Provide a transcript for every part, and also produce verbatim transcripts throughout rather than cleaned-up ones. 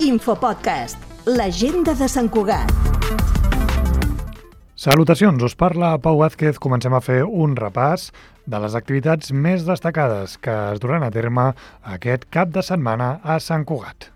Infopodcast, l'agenda de Sant Cugat. Salutacions, us parla Pau Vázquez. Comencem a fer un repàs de les activitats més destacades que es duran a terme aquest cap de setmana a Sant Cugat.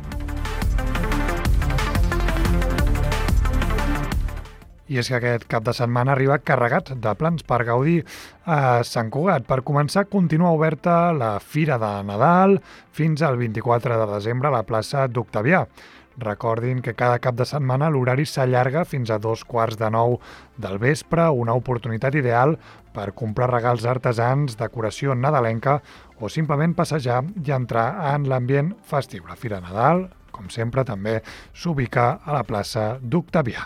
I és que aquest cap de setmana arriba carregat de plans per gaudir a Sant Cugat. Per començar, continua oberta la Fira de Nadal fins al vint-i-quatre de desembre a la plaça d'Octavià. Recordin que cada cap de setmana l'horari s'allarga fins a dos quarts de nou del vespre, una oportunitat ideal per comprar regals artesans, decoració nadalenca o simplement passejar i entrar en l'ambient festiu. La Fira de Nadal, com sempre, també s'ubica a la plaça d'Octavià.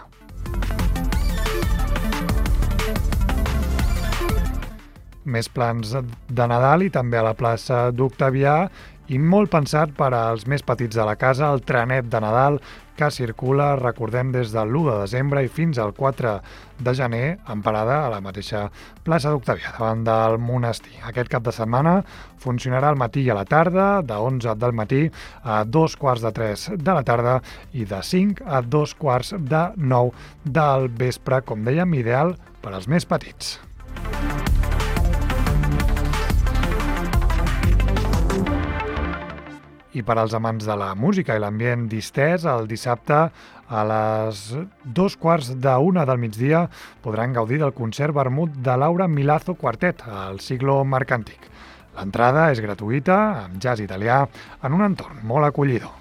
Més plans de Nadal i també a la plaça d'Octavià i molt pensat per als més petits de la casa, el trenet de Nadal que circula, recordem, des del l'u de desembre i fins al quatre de gener en parada a la mateixa plaça d'Octavià, davant del monestir. Aquest cap de setmana funcionarà al matí i a la tarda, de onze del matí a dos quarts de tres de la tarda i de cinc a dos quarts de nou del vespre, com dèiem, ideal per als més petits. I per als amants de la música i l'ambient distès, el dissabte a les dos quarts d'una del migdia podran gaudir del concert vermut de Laura Milazzo Quartet al Siglo Mercantic. L'entrada és gratuïta, amb jazz italià, en un entorn molt acollidor.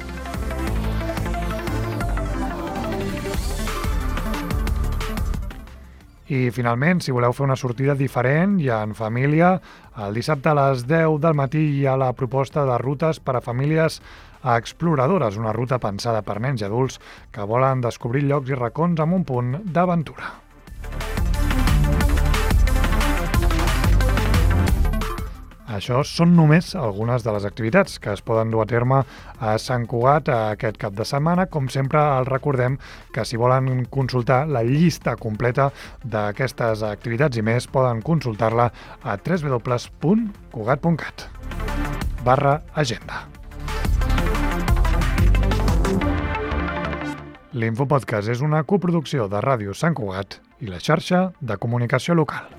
I finalment, si voleu fer una sortida diferent i en família, el dissabte a les deu del matí hi ha la proposta de rutes per a famílies exploradores, una ruta pensada per nens i adults que volen descobrir llocs i racons amb un punt d'aventura. Això són només algunes de les activitats que es poden dur a terme a Sant Cugat aquest cap de setmana. Com sempre, els recordem que si volen consultar la llista completa d'aquestes activitats i més, poden consultar-la a w w w punt cugat punt cat barra agenda. L'Infopodcast és una coproducció de Ràdio Sant Cugat i la xarxa de comunicació local.